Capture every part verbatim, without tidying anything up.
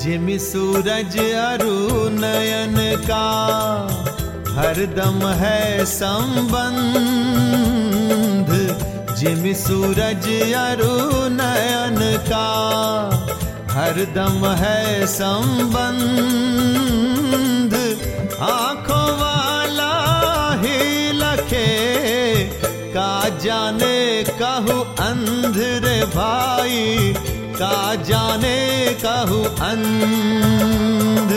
जिमि सूरज अरु नयन का हरदम है संबंध। जिमि सूरज अरु नयन का हरदम है संबंध। आँखों वाला ही लखे का जाने कहु अंध रे भाई, का जाने कहु अंध।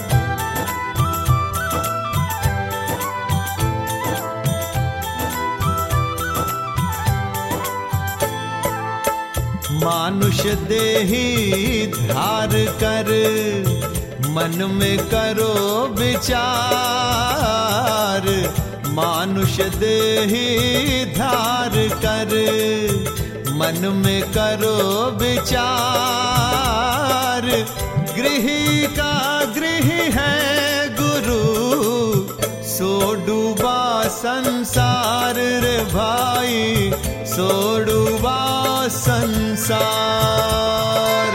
मानुष देही धार कर मन में करो विचार। मानुष देही धार कर मन में करो विचार। गृही का गृह है गुरु, सो डूबा संसार रे भाई, सो डूबा संसार।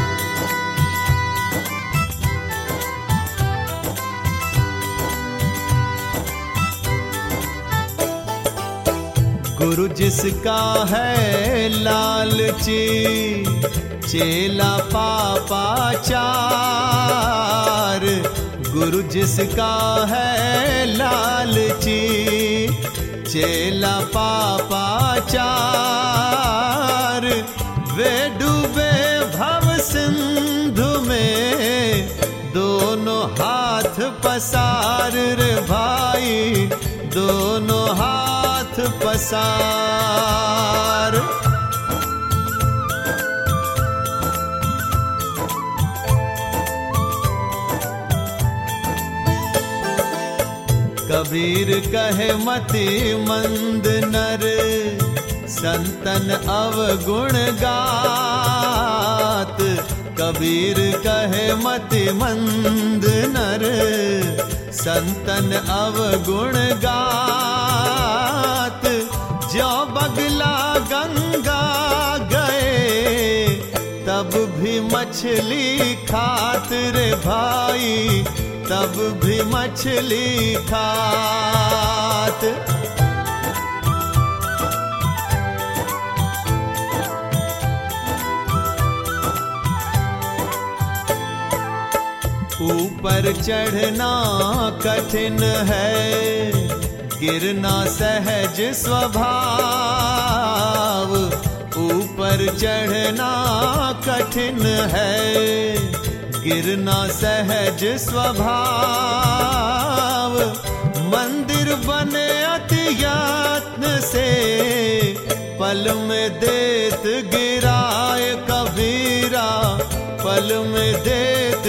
गुरु जिसका है लालची, चेला पापाचार। गुरु जिसका है लालची, चेला पापाचार। वे डूबे भव सिंधु में, दोनों हाथ पसार रे भाई, दोनों हाथ पसार। कबीर कहे मति मंद नर, संतन अवगुण गात। कबीर कहे मति मंद नर, संतन अवगुण गात। जो बगला गंगा गए, तब भी मछली खात रे भाई, तब भी मछली खात। ऊपर चढ़ना कठिन है, गिरना सहज स्वभाव। ऊपर चढ़ना कठिन है, गिरना सहज स्वभाव। मंदिर बने अति यत्न से, पल में देत गिराए कबीरा, पल में देत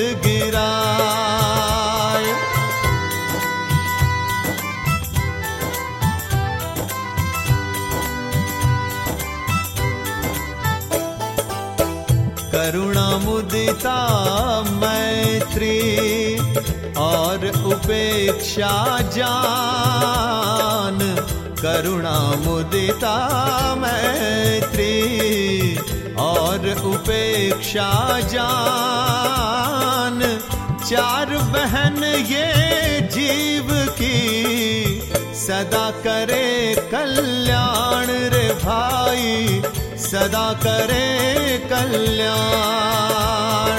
गिराए। करुणा मुदिता मैत्री और उपेक्षा जान। करुणा मुदिता मैत्री और उपेक्षा जान। चार बहन ये जीव की, सदा करे कल्याण रे भाई, सदा करे कल्याण।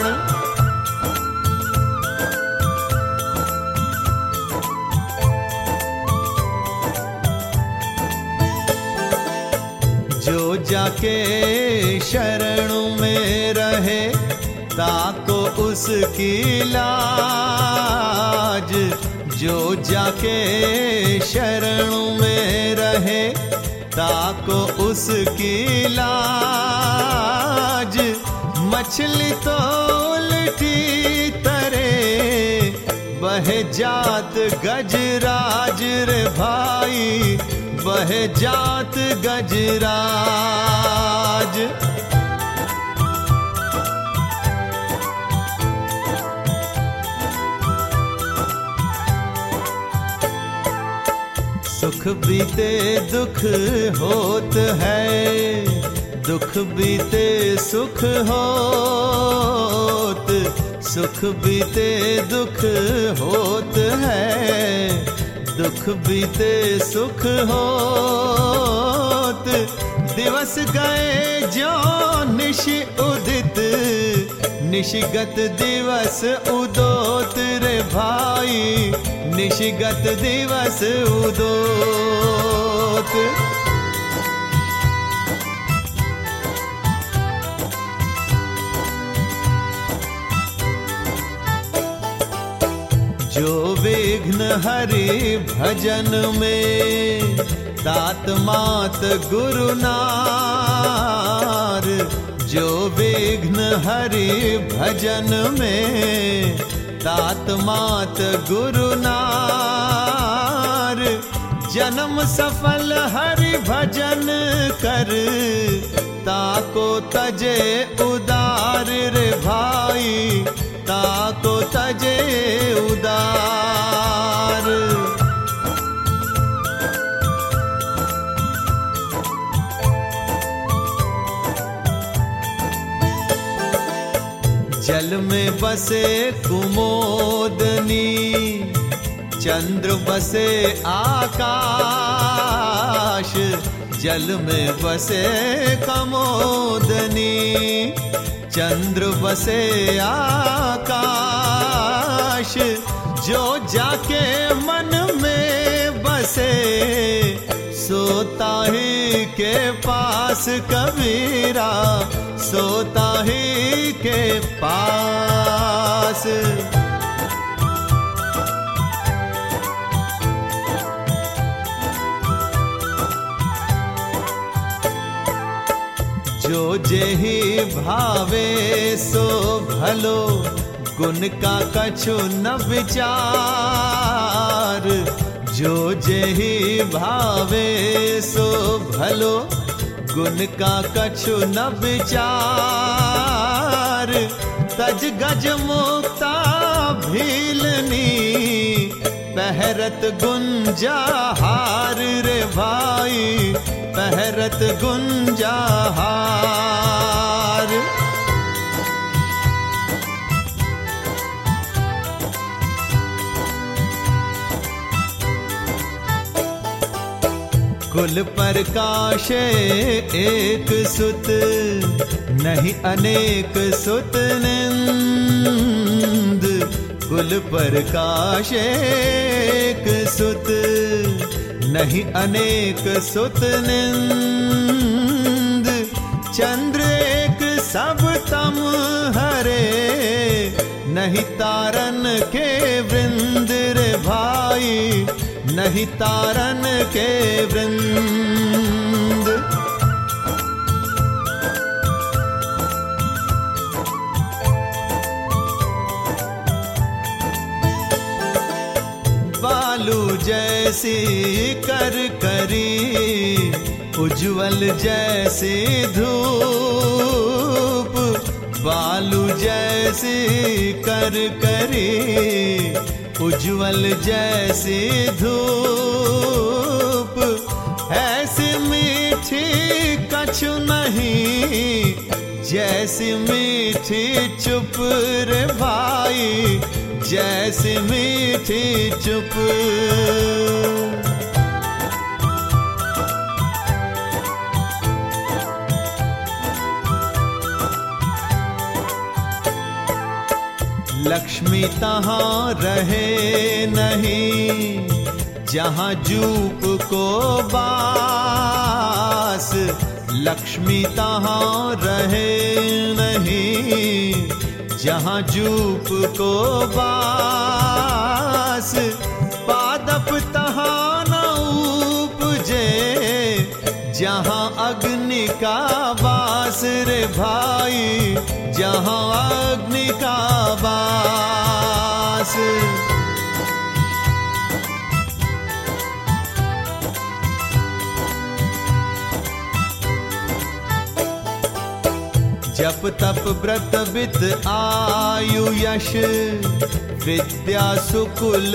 जो जाके शरण में रहे, ताको उसकी लाज। जो जाके शरण में रहे, ताको उसकी लाज। मछली तो उल्टी तरे, बहे जात गजराज रे भाई, बहे जात गजराज। सुख बीते दुख होत है, दुख बीते सुख होत। सुख बीते दुख होत है, दुख बीते सुख होत। दिवस गए जो निशि उदित, निशिगत दिवस उदोत रे भाई, निशिगत दिवस उदोत। जो विघ्न हरि भजन में, तात मात गुरु नार। जो विघ्न हरि भजन में, तात मात गुरु नार। जन्म सफल हरि भजन कर, ताको तजे उदार रे भाई, ताको तजे उदार। जल में बसे कुमोदनी, चंद्र बसे आकाश। जल में बसे कमोदनी, चंद्र बसे आकाश। जो जाके मन में बसे, सोता ही के पास कबीरा, सोता ही के पास। जो जेहि भावे सो भलो, गुण का कछु न विचार। जो जेहि भावे सो भलो, गुण का कछु न विचार। तज गज मुक्ता भीलनी, पहरत गुंजाहार रे भाई, पहरत गुंजाहार। कुल प्रकाशे एक सुत, नहीं अनेक सुत निंद। कुल प्रकाशे एक सुत, नहीं अनेक सुत निंद। चंद्र एक सब तम हरे, नहीं तारन के वृंद रे भाई, नहीं तारन के वृंद। बालू जैसी कर करी, उज्ज्वल जैसी धूप। बालू जैसी कर करी, उज्ज्वल जैसी धूप। ऐसी मीठी कछु नहीं, जैसी मीठी चुप रे भाई, जैसी मीठी चुप। लक्ष्मी तहाँ रहे नहीं, जहाँ जूप को बास। लक्ष्मी तहाँ रहे नहीं, जहाँ जूप को बास। पादप तहाँ न उपजे, जहाँ अग्नि का वास रे भाई, जहाँ अग्नि का वास। जप तप व्रत वित आयु यश, विद्या सुकुल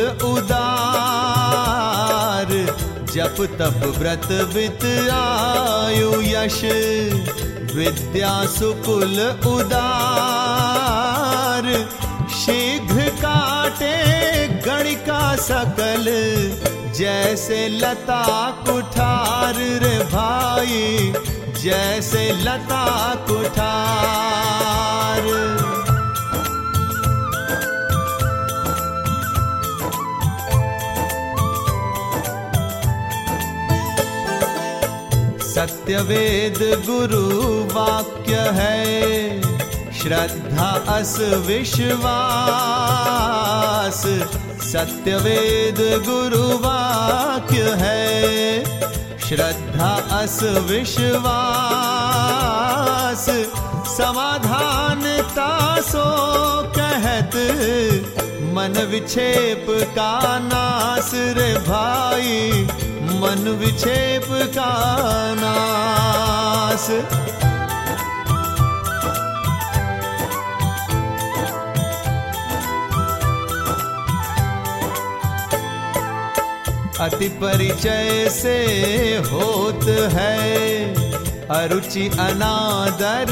उदार। जप तप व्रत वित आयु यश, विद्या सुकुल उदार। शीघ्र काटे गणिका सकल, जैसे लता कुठार रे भाई, जैसे लता कुठार। सत्यवेद गुरु वाक्य है, श्रद्धा अस विश्वास। सत्यवेद गुरु वाक्य है, श्रद्धा अस विश्वास। समाधानता सो कहत, मन विक्षेप का नास रे भाई, मन विक्षेप का नास। अति परिचय से होत है, अरुचि अनादर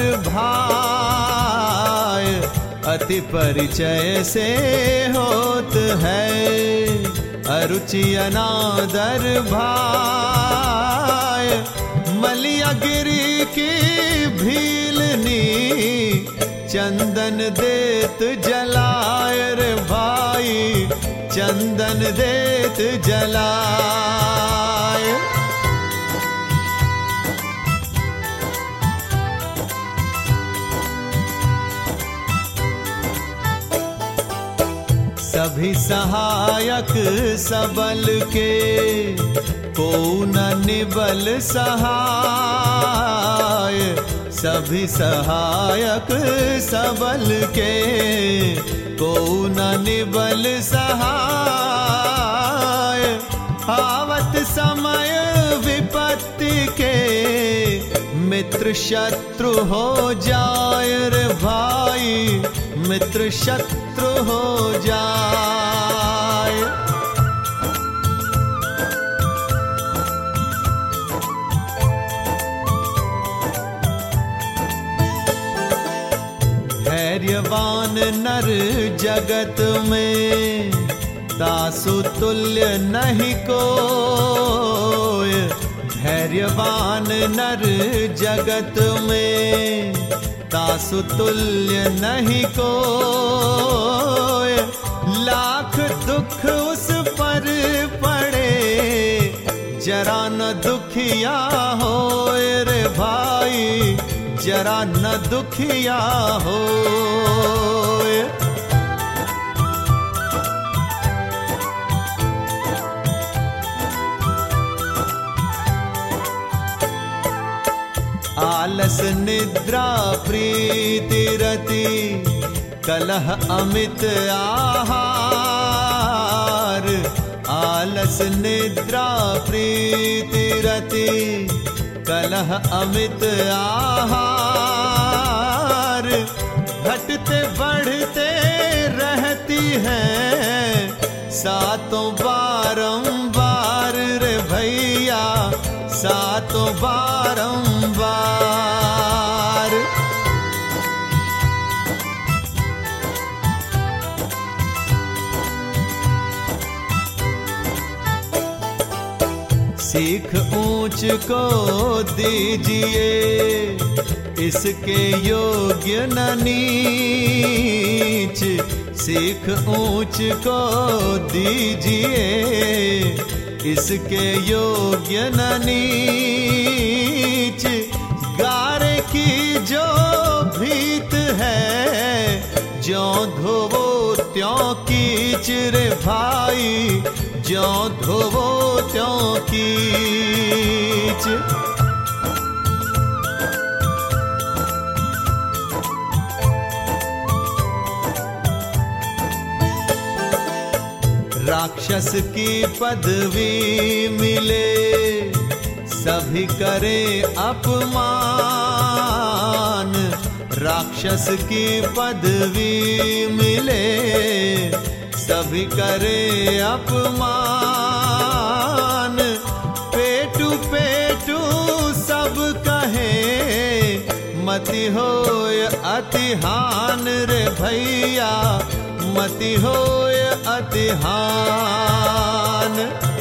भाय। अति परिचय से होत है, अरुचि अनादर भाय। मलिया गिरी की भीलनी, चंदन देत जलाय रे भाई, चंदन देत जलाय। सभी सहायक सबल के, को न निबल सहाय। सभी सहायक सबल के, को न निबल सहाय। आवत समय विपत्ति के, मित्र शत्रु हो जाय रे भाई, मित्र शत्रु हो जाय। धैर्यवान नर जगत में, तासु तुल्य नहीं कोय। धैर्यवान नर जगत में, तासु तुल्य नहीं कोय। लाख दुख उस पर पड़े, जरा न दुखिया होय रे भाई, जरा न दुखिया होय। आलस निद्रा प्रीति रति, कलह अमित आहार। आलस निद्रा प्रीति रति, कलह अमित आहार। घटते बढ़ते रहती है, सातों बारंबार रे भैया, सातों बारंबार। सीख ऊंच को दीजिए, इसके योग्य न नीच। सीख ऊंच को दीजिए, इसके योग्य न नीच। गारे की जो भीत है, ज्यों धोवो त्यों कीच रे भाई, ज्यों धोवो त्यों कीच। राक्षस की पदवी मिले, सभी करे अपमान। राक्षस की पदवी मिले, सभी करे अपमान। पेटू पेटू सब कहे, मति होय अति हान रे भैया, मति होय अतिहान।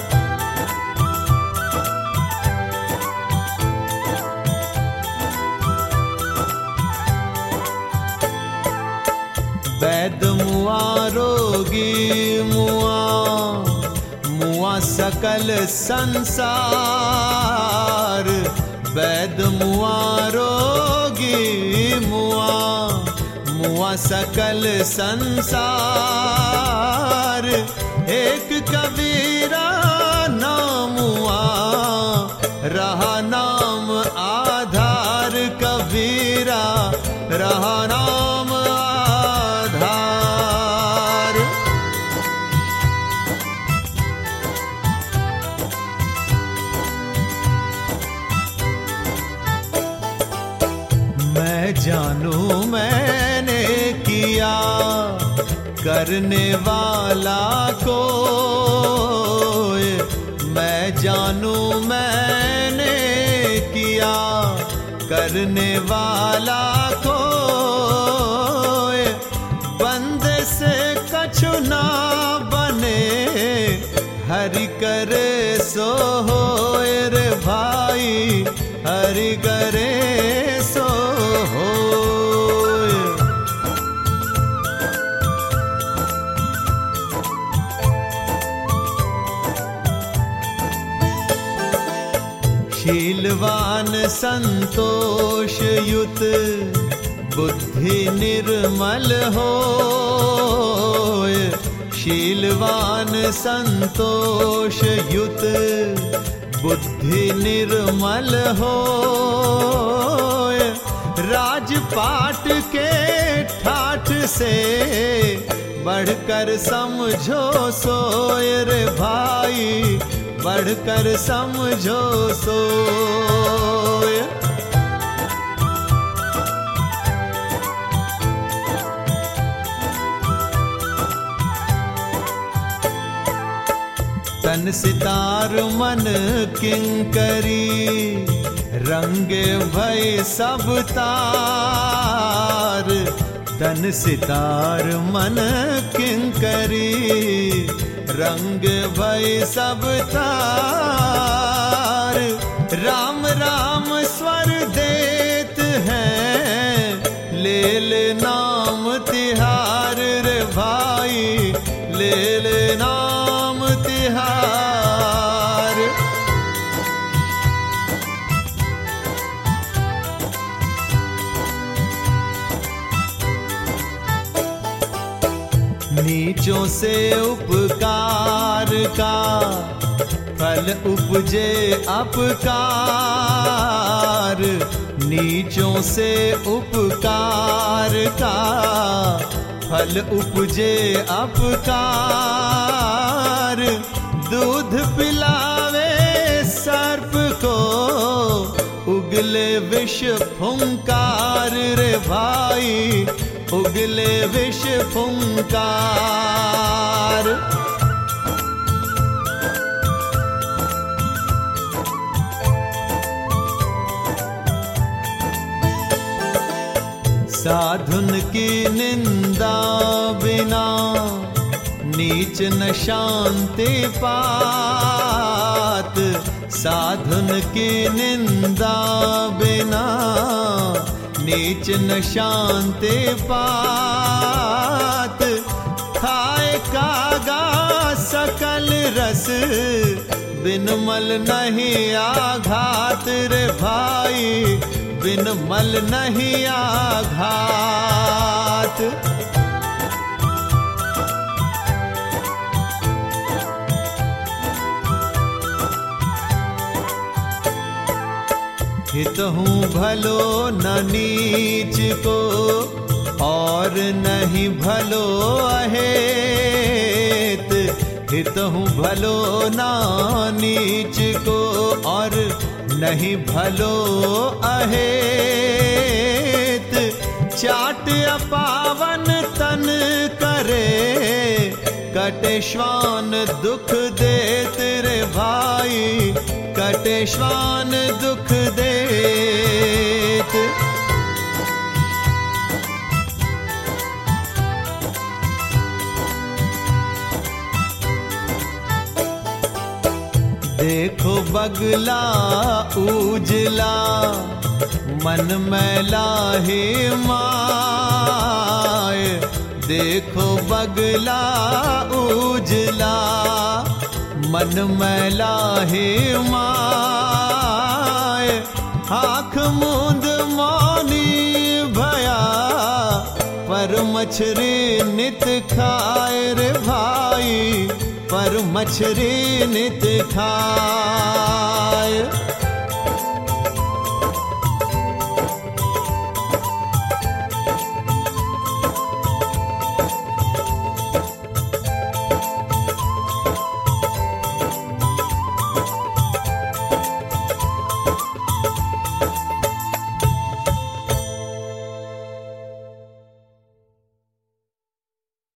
वैद मुआ रोगी मुआ, मुआ सकल संसार। वैद मुआ रोगी मुआ, मुआ सकल संसार। एक कबीरा नाम मुआ, रहा नाम आधार। कबीरा रहा नाम आधार। मैं जानू मैंने किया, करने वाला कोई। मैं जानू मैंने किया, करने वाला कोई। बंदे से कछु ना बने, हरि करे सो होए रे भाई। हरि करे सो होए। शीलवान संतोष युत, बुद्धि निर्मल होय। शीलवान संतोष युत, बुद्धि निर्मल होय। राजपाट के ठाठ से, बढ़कर समझो सोय रे भाई। बढ़कर समझो सोय। तन सितार मन किंकरी, रंगे भय सब तार। तन सितार मन किंकरी, रंग भय सब तार। राम राम स्वर देत हैं, ले ले नाम तिहार रे भाई। ले ले नाम तिहार। नीचों से उपकार का, फल उपजे अपकार। नीचों से उपकार का, फल उपजे अपकार। दूध पिलावे सर्प को, उगले विष फुंकार रे भाई। उगले विष फुंकार। साधुन की निंदा बिना, नीच न शांति पात। साधुन की निंदा बिना, नीच न शांति पात। खाए कागा सकल रस, बिन मल नहीं आघात रे भाई। बिन मल नहीं आघात। हितहूँ भलो न नीच को, और नहीं भलो अहेत। हितहूँ भलो ना नीच को, और नहीं भलो अहेत। चाट अपावन तन करे, कटे श्वान दुख देत रे भाई। कटे श्वान दुख देत। बगला उजला, मन मैला हे माय, देखो बगला उजला, मन मैला हे माय, आँख मूंद मौनी भया, पर मछरी नित खाए रे भाई, पर मछरी नित खाए।